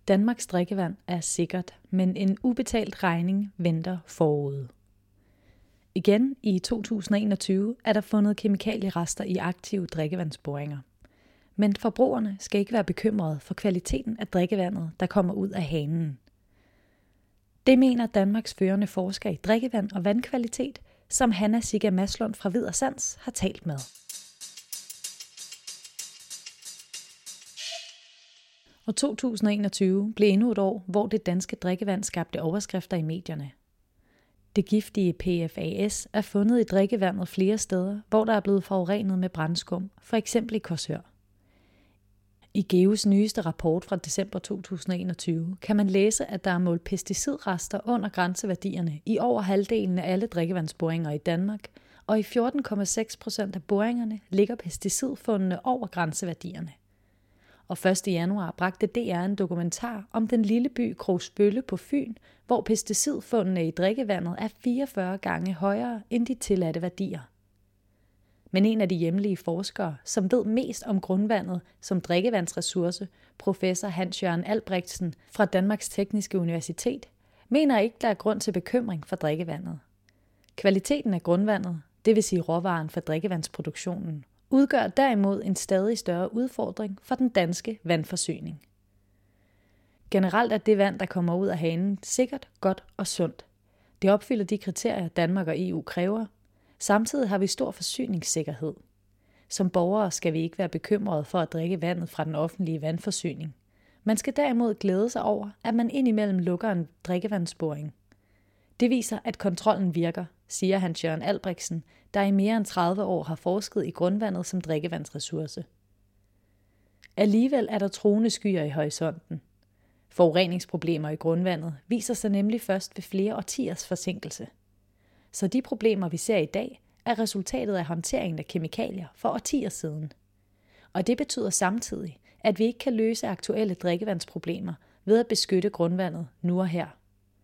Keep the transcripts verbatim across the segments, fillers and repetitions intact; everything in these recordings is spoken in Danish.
Danmarks drikkevand er sikkert, men en ubetalt regning venter forude. Igen i to tusind og enogtyve er der fundet kemikalierester i aktive drikkevandsboringer. Men forbrugerne skal ikke være bekymrede for kvaliteten af drikkevandet, der kommer ud af hanen. Det mener Danmarks førende forsker i drikkevand og vandkvalitet, som Hanna Sigga Maslund fra Hvid og Sans har talt med. Og to tusind og enogtyve blev endnu et år, hvor det danske drikkevand skabte overskrifter i medierne. Det giftige P F A S er fundet i drikkevandet flere steder, hvor der er blevet forurenet med brandskum, for eksempel i Korsør. I GEOs nyeste rapport fra december to tusind og enogtyve kan man læse, at der er målt pesticidrester under grænseværdierne i over halvdelen af alle drikkevandsboringer i Danmark, og i fjorten komma seks procent af boringerne ligger pesticidfundene over grænseværdierne. Og første januar bragte D R en dokumentar om den lille by Krogsbølle på Fyn, hvor pesticidfundene i drikkevandet er fireogfyrre gange højere end de tilladte værdier. Men en af de hjemlige forskere, som ved mest om grundvandet som drikkevandsressource, professor Hans-Jørgen Albrechtsen fra Danmarks Tekniske Universitet, mener ikke, der er grund til bekymring for drikkevandet. Kvaliteten af grundvandet, det vil sige råvaren for drikkevandsproduktionen, udgør derimod en stadig større udfordring for den danske vandforsyning. Generelt er det vand, der kommer ud af hanen, sikkert, godt og sundt. Det opfylder de kriterier, Danmark og E U kræver. Samtidig har vi stor forsyningssikkerhed. Som borgere skal vi ikke være bekymrede for at drikke vandet fra den offentlige vandforsyning. Man skal derimod glæde sig over, at man indimellem lukker en drikkevandsboring. Det viser, at kontrollen virker, siger Hans-Jørgen Albrechtsen, der i mere end tredive år har forsket i grundvandet som drikkevandsressource. Alligevel er der truende skyer i horisonten. Forureningsproblemer i grundvandet viser sig nemlig først ved flere årtiers forsinkelse. Så de problemer, vi ser i dag, er resultatet af håndteringen af kemikalier for årtier siden. Og det betyder samtidig, at vi ikke kan løse aktuelle drikkevandsproblemer ved at beskytte grundvandet nu og her.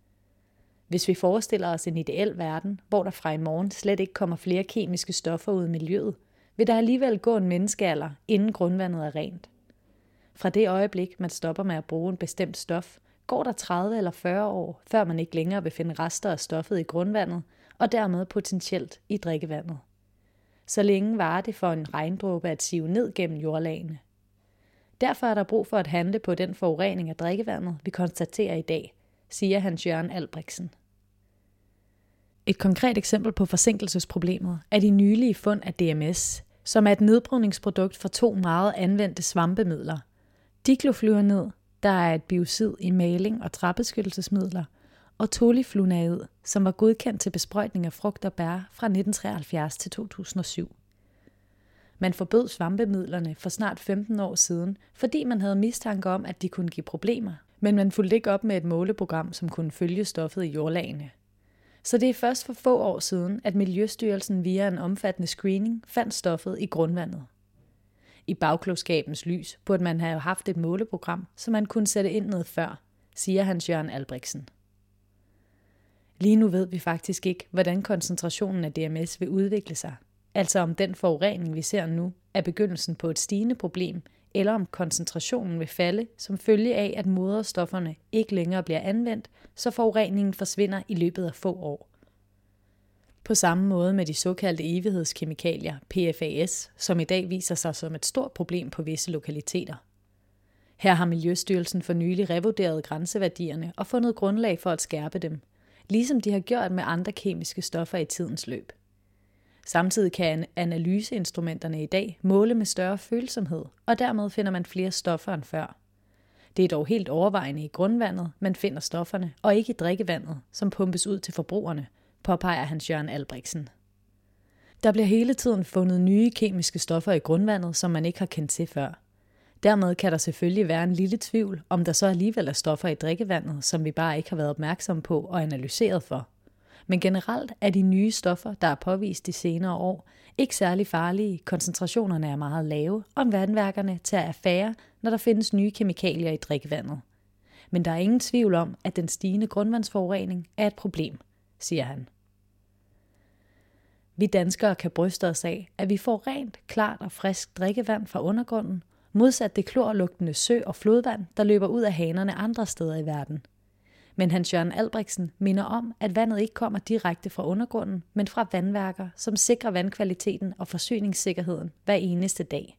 Hvis vi forestiller os en ideel verden, hvor der fra i morgen slet ikke kommer flere kemiske stoffer ud i miljøet, vil der alligevel gå en menneskealder, inden grundvandet er rent. Fra det øjeblik, man stopper med at bruge en bestemt stof, går der tredive eller fyrre år, før man ikke længere vil finde rester af stoffet i grundvandet, og dermed potentielt i drikkevandet. Så længe varer det for en regndråbe at sive ned gennem jordlagene. Derfor er der brug for at handle på den forurening af drikkevandet, vi konstaterer i dag, siger Hans-Jørgen Albrechtsen. Et konkret eksempel på forsinkelsesproblemet er de nylige fund af D M S, som er et nedbrydningsprodukt for to meget anvendte svampemidler. Diklofluronid, der er et biocid i maling og træbeskyttelsesmidler, og toliflunaid, som var godkendt til besprøjtning af frugt og bær fra nitten treoghalvfjerds til to tusind og syv. Man forbød svampemidlerne for snart femten år siden, fordi man havde mistanke om, at de kunne give problemer, men man fulgte ikke op med et måleprogram, som kunne følge stoffet i jordlagene. Så det er først for få år siden, at Miljøstyrelsen via en omfattende screening fandt stoffet i grundvandet. I bagklogskabens lys burde man have haft et måleprogram, så man kunne sætte ind noget før, siger Hans-Jørgen Albrechtsen. Lige nu ved vi faktisk ikke, hvordan koncentrationen af D M S vil udvikle sig. Altså om den forurening, vi ser nu, er begyndelsen på et stigende problem, eller om koncentrationen vil falde som følge af, at moderstofferne ikke længere bliver anvendt, så forureningen forsvinder i løbet af få år. På samme måde med de såkaldte evighedskemikalier, P F A S, som i dag viser sig som et stort problem på visse lokaliteter. Her har Miljøstyrelsen for nylig revurderet grænseværdierne og fundet grundlag for at skærpe dem, ligesom de har gjort med andre kemiske stoffer i tidens løb. Samtidig kan analyseinstrumenterne i dag måle med større følsomhed, og dermed finder man flere stoffer end før. Det er dog helt overvejende i grundvandet, man finder stofferne, og ikke i drikkevandet, som pumpes ud til forbrugerne, påpeger Hans-Jørgen Albrechtsen. Der bliver hele tiden fundet nye kemiske stoffer i grundvandet, som man ikke har kendt til før. Dermed kan der selvfølgelig være en lille tvivl, om der så alligevel er stoffer i drikkevandet, som vi bare ikke har været opmærksomme på og analyseret for. Men generelt er de nye stoffer, der er påvist de senere år, ikke særlig farlige, koncentrationerne er meget lave, og vandværkerne tager affære, når der findes nye kemikalier i drikkevandet. Men der er ingen tvivl om, at den stigende grundvandsforurening er et problem, siger han. Vi danskere kan bryste os af, at vi får rent, klart og frisk drikkevand fra undergrunden, modsat det klorlugtende sø- og flodvand, der løber ud af hanerne andre steder i verden. Men Hans Jørgen Albrechtsen minder om, at vandet ikke kommer direkte fra undergrunden, men fra vandværker, som sikrer vandkvaliteten og forsyningssikkerheden hver eneste dag.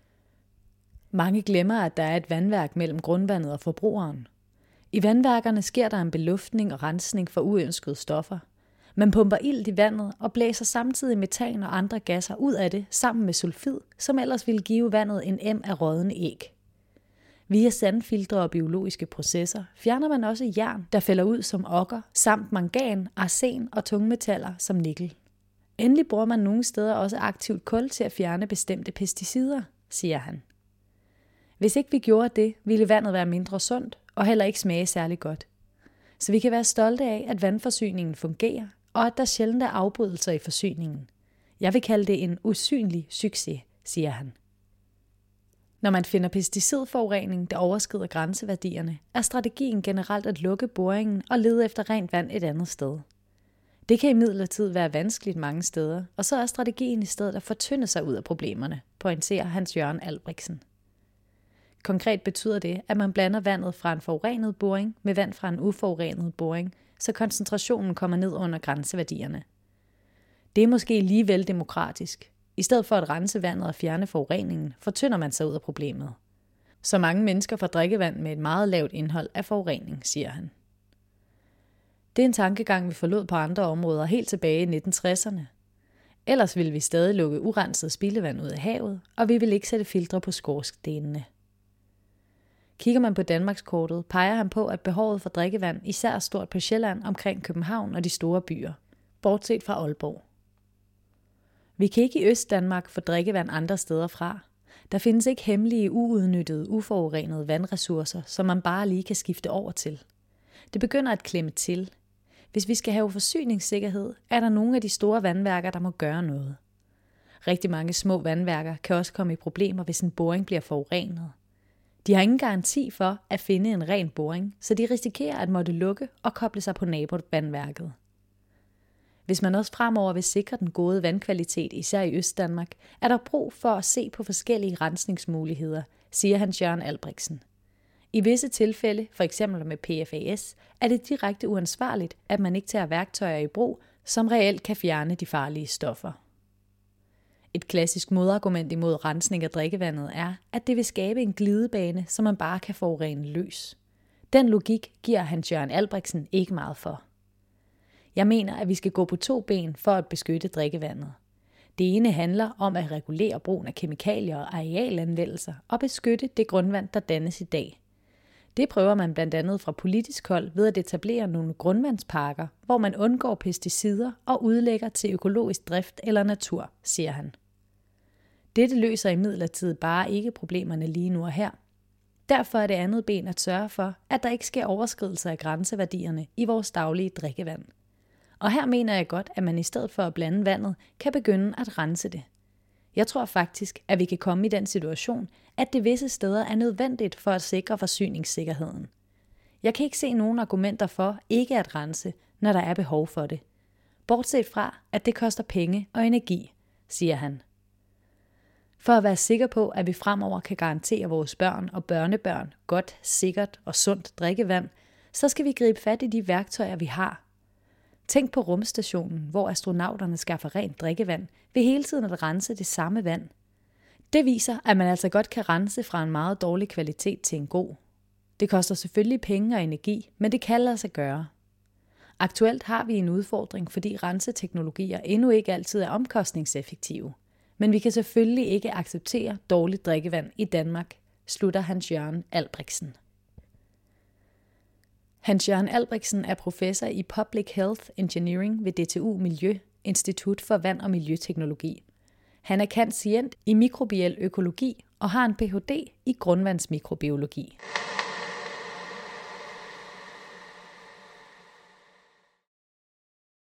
Mange glemmer, at der er et vandværk mellem grundvandet og forbrugeren. I vandværkerne sker der en beluftning og rensning for uønskede stoffer. Man pumper ilt i vandet og blæser samtidig metan og andre gasser ud af det sammen med sulfid, som ellers ville give vandet en em af rådne æg. Via sandfiltre og biologiske processer fjerner man også jern, der falder ud som okker, samt mangan, arsen og tungmetaller som nikkel. Endelig bruger man nogle steder også aktivt kul til at fjerne bestemte pesticider, siger han. Hvis ikke vi gjorde det, ville vandet være mindre sundt og heller ikke smage særlig godt. Så vi kan være stolte af, at vandforsyningen fungerer, og at der sjældent er afbrydelser i forsyningen. Jeg vil kalde det en usynlig succes, siger han. Når man finder pesticidforurening, der overskrider grænseværdierne, er strategien generelt at lukke boringen og lede efter rent vand et andet sted. Det kan imidlertid være vanskeligt mange steder, og så er strategien i stedet at fortynde sig ud af problemerne, pointerer Hans Jørgen Albrechtsen. Konkret betyder det, at man blander vandet fra en forurenet boring med vand fra en uforurenet boring, så koncentrationen kommer ned under grænseværdierne. Det er måske alligevel demokratisk. I stedet for at rense vandet og fjerne forureningen, fortynder man sig ud af problemet. Så mange mennesker får drikkevand med et meget lavt indhold af forurening, siger han. Det er en tankegang, vi forlod på andre områder helt tilbage i nitten tresserne. Ellers ville vi stadig lukke urenset spildevand ud af havet, og vi vil ikke sætte filtre på skorstenene. Kigger man på Danmarkskortet, peger han på, at behovet for drikkevand især er stort på Sjælland omkring København og de store byer, bortset fra Aalborg. Vi kan ikke i Østdanmark få drikkevand andre steder fra. Der findes ikke hemmelige, uudnyttede, uforurenede vandressourcer, som man bare lige kan skifte over til. Det begynder at klemme til. Hvis vi skal have forsyningssikkerhed, er der nogle af de store vandværker, der må gøre noget. Rigtig mange små vandværker kan også komme i problemer, hvis en boring bliver forurenet. De har ingen garanti for at finde en ren boring, så de risikerer at måtte lukke og koble sig på nabovandværket. Hvis man også fremover vil sikre den gode vandkvalitet, især i Østdanmark, er der brug for at se på forskellige rensningsmuligheder, siger Hans Jørgen Albrechtsen. I visse tilfælde, for eksempel med P F A S, er det direkte uansvarligt, at man ikke tager værktøjer i brug, som reelt kan fjerne de farlige stoffer. Et klassisk modargument imod rensning af drikkevandet er, at det vil skabe en glidebane, så man bare kan forurene løs. Den logik giver Hans Jørgen Albrechtsen ikke meget for. Jeg mener, at vi skal gå på to ben for at beskytte drikkevandet. Det ene handler om at regulere brugen af kemikalier og arealanvendelser og beskytte det grundvand, der dannes i dag. Det prøver man blandt andet fra politisk hold ved at etablere nogle grundvandsparker, hvor man undgår pesticider og udlægger til økologisk drift eller natur, siger han. Dette løser imidlertid bare ikke problemerne lige nu og her. Derfor er det andet ben at sørge for, at der ikke sker overskridelser af grænseværdierne i vores daglige drikkevand. Og her mener jeg godt, at man i stedet for at blande vandet, kan begynde at rense det. Jeg tror faktisk, at vi kan komme i den situation, at det visse steder er nødvendigt for at sikre forsyningssikkerheden. Jeg kan ikke se nogen argumenter for ikke at rense, når der er behov for det. Bortset fra, at det koster penge og energi, siger han. For at være sikker på, at vi fremover kan garantere vores børn og børnebørn godt, sikkert og sundt drikkevand, så skal vi gribe fat i de værktøjer, vi har. Tænk på rumstationen, hvor astronauterne skaffer rent drikkevand ved hele tiden at rense det samme vand. Det viser, at man altså godt kan rense fra en meget dårlig kvalitet til en god. Det koster selvfølgelig penge og energi, men det kan lade sig gøre. Aktuelt har vi en udfordring, fordi renseteknologier endnu ikke altid er omkostningseffektive. Men vi kan selvfølgelig ikke acceptere dårligt drikkevand i Danmark, slutter Hans Jørgen Albrechtsen. Hans Jørgen Albrechtsen er professor i Public Health Engineering ved D T U Miljø, Institut for Vand- og Miljøteknologi. Han er cand.scient i mikrobiel økologi og har en P H D i grundvandsmikrobiologi.